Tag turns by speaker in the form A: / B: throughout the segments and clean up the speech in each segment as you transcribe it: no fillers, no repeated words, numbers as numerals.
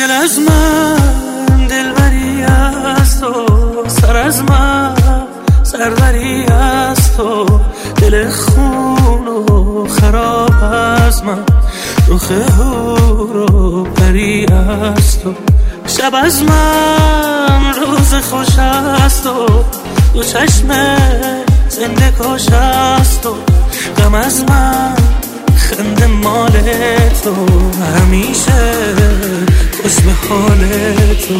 A: دل از من دلبری از تو، سر از من سروری از تو، دل خون و خراب از من، رخ هور و پری از تو، شب از من روز خوش از تو، دو چشم زنده کش از تو، غم از من خنده مال تو، همیشه خوش به حال تو.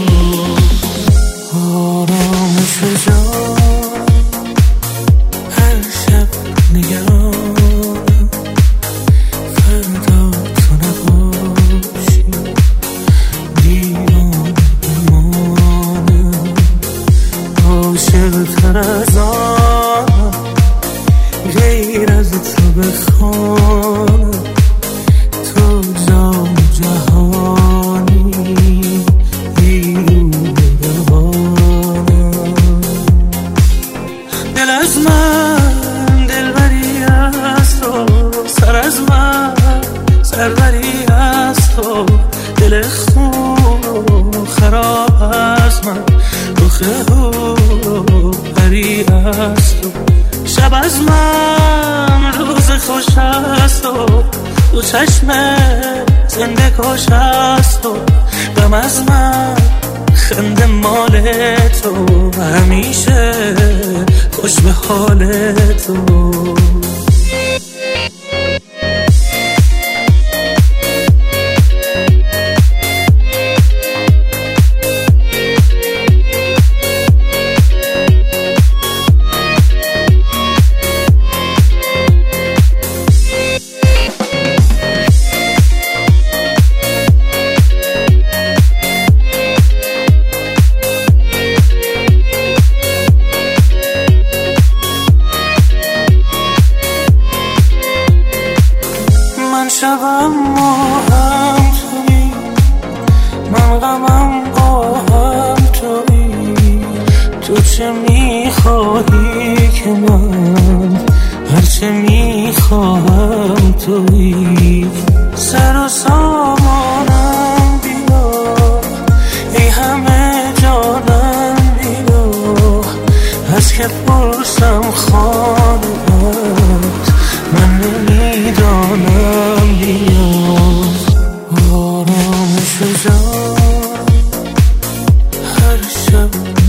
A: آرامش جان هر شب نگرانم، فردا تو نباشی دیوانه بمانم، عاشق تر از آنم غیر از تو بخوانم، تو جام جهانی بیرون روانم. دل از من دلبری از تو، سر از من سروری از تو، دل خون و خراب از من، رخ هور و پری از تو، شب از من روز خوش از تو، دو چشم زنده کش از تو، غم از من خنده مال تو، همیشه خوش به حال تو. شبم ما هم توی، من غمم با هم توی، تو چه میخواهی که من هرچه میخواهم توی، سر و سامانم بیا ای همه جانم بیا، از که پرسم خانه‌ات من نمیدانم بیا. آرامش جان هر شب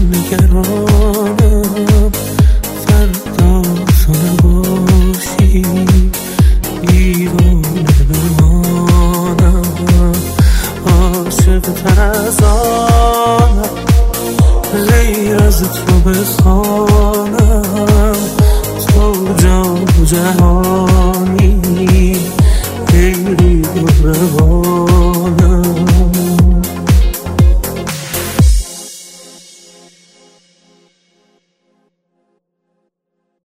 A: نگرانم، فردا تو نباشی دیوانه بمانم، عاشق تر از آنم غیر از تو بخوانم، تو جان جهانی غیری روانم.